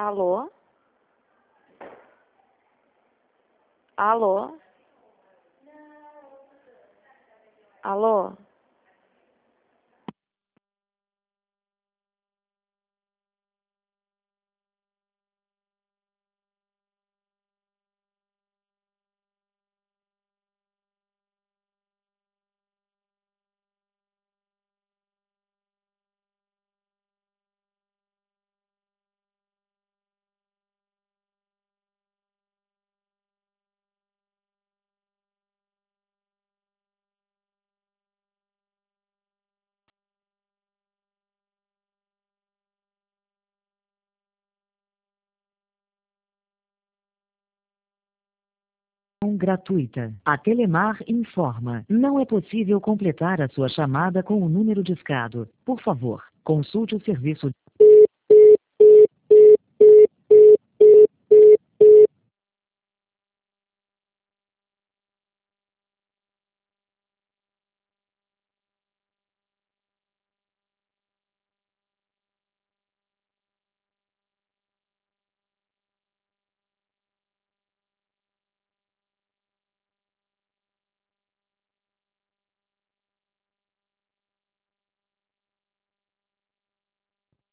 Alô? Alô? Alô? Gratuita. A Telemar informa. Não é possível completar a sua chamada com o número discado. Por favor, consulte o serviço